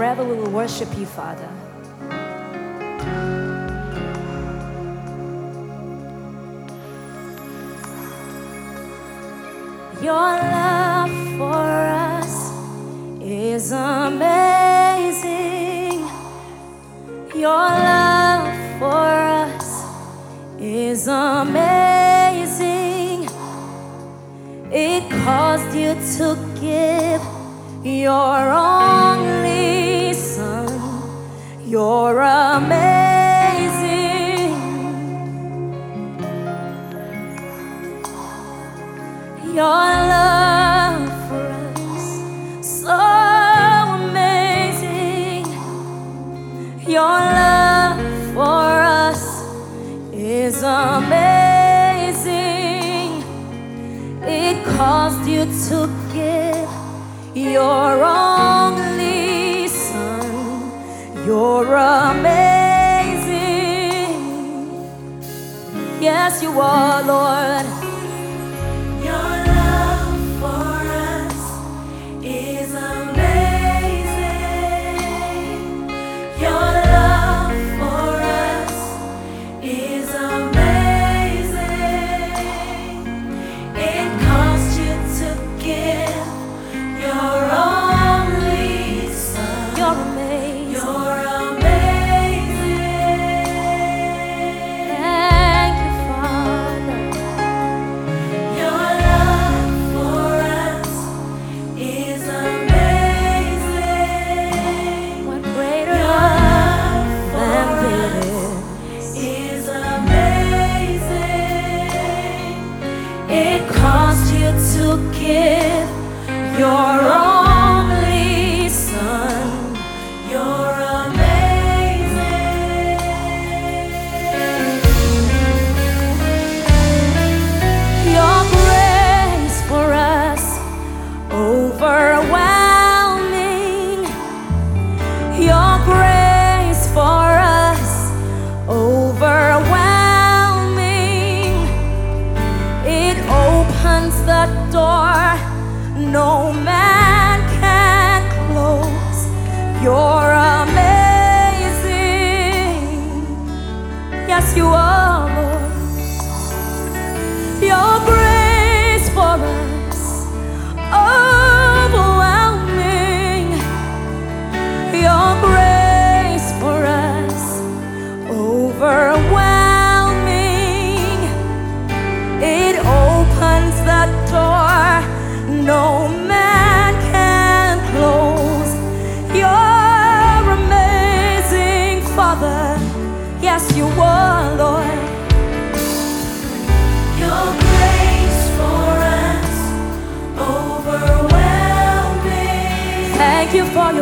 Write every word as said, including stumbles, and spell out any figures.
forever we will worship you, Father. Your love for us is amazing. Your love for us is amazing. It caused you to give your only Son. You're amazing. Your love for us, so amazing. Your love for us is amazing. It caused you to give your only Son. You're amazing. Yes, you are, Lord. Your love for us is amazing. Your love for us is amazing. It caused you to give your only Son. You're amazing. You're amazing. Thank you, Father. Your love for us is amazing. What greater Your love love than for this? us is amazing. It caused you to give your only Son. You're amazing. Your grace for us, overwhelming. Your grace for us, overwhelming. It opens the door no man can close. You're amazing. Yes, you are, Lord. Your grace for us, overwhelming. Your grace for us, overwhelming. It opens the door no man can close. You're amazing, Father. Yes, you are, Lord. Your grace for us, overwhelming. Thank you for